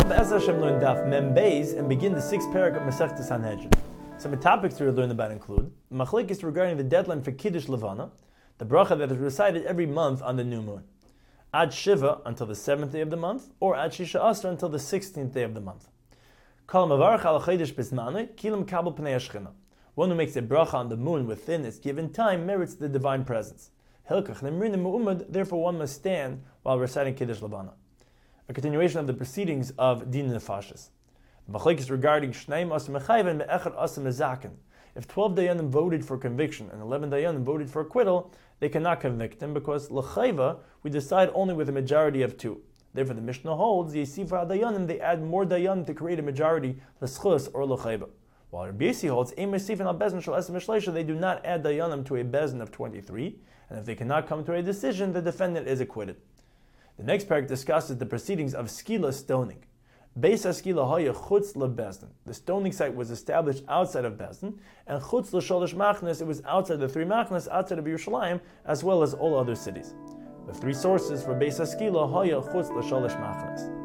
Be'ez Hashem learn Daf Mem Beis and begin the sixth parak of Masechta Sanhedrin. Some of the topics we will learn about include Machlekes regarding the deadline for Kiddush Levana, the bracha that is recited every month on the new moon. Ad Shiva until the 7th day of the month, or Ad Shisha Asar until the 16th day of the month. Kol Mavarach al Chodesh Bismanoi, Kilam Kabel Pnei Shechina. One who makes a bracha on the moon within its given time merits the divine presence. Hilkach Nemrin Mu'umad, therefore one must stand while reciting Kiddush Levana. A continuation of the proceedings of Din Nefashis. The Machlekes regarding Shneim Asam Mechayva and Me'echad Asam Mezaken. If 12 Dayanim voted for conviction and 11 Dayanim voted for acquittal, they cannot convict him because L'chayva, we decide only with a majority of 2. Therefore the Mishnah holds, Yesifra Dayanim, they add more Dayanim to create a majority, L'schus or L'chayva. While Rabbi Yossi holds, Ein Mesifin al Bezin Shal Esem Mishleisha, they do not add Dayanim to a Bezin of 23, and if they cannot come to a decision, the defendant is acquitted. The next parak discusses the proceedings of skila stoning. Beis skila haya chutz lebezdin. The stoning site was established outside of Bezdin, and chutz l'sholosh machnes, it was outside the 3 machnes, outside of Yerushalayim, as well as all other cities. The 3 sources for Beis skila haya chutz l'sholosh machnes.